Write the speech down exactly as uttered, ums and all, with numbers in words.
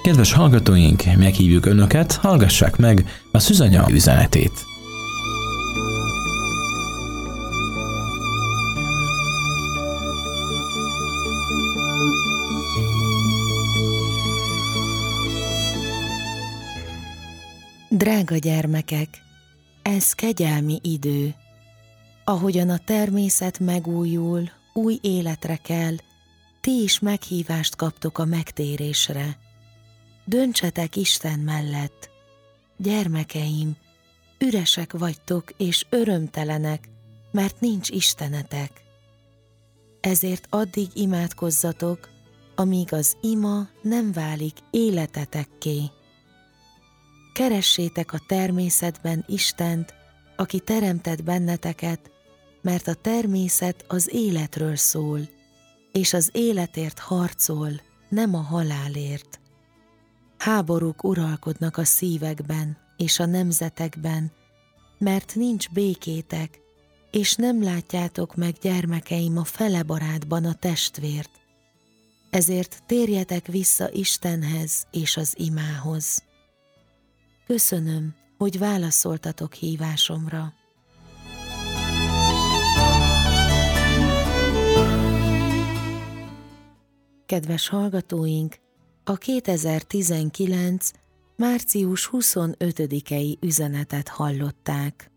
Kedves hallgatóink, meghívjuk Önöket, hallgassák meg a Szűzanya üzenetét. Drága gyermekek, ez kegyelmi idő. Ahogyan a természet megújul, új életre kell, ti is meghívást kaptok a megtérésre. Döntsetek Isten mellett. Gyermekeim, üresek vagytok és örömtelenek, mert nincs Istenetek. Ezért addig imádkozzatok, amíg az ima nem válik életetekké. Keressétek a természetben Istent, aki teremtett benneteket, mert a természet az életről szól, és az életért harcol, nem a halálért. Háborúk uralkodnak a szívekben és a nemzetekben, mert nincs békétek, és nem látjátok meg, gyermekeim, a felebarátban a testvért. Ezért térjetek vissza Istenhez és az imához. Köszönöm, hogy válaszoltatok hívásomra. Kedves hallgatóink, a kétezer-tizenkilenc. március huszonötödikei üzenetet hallották.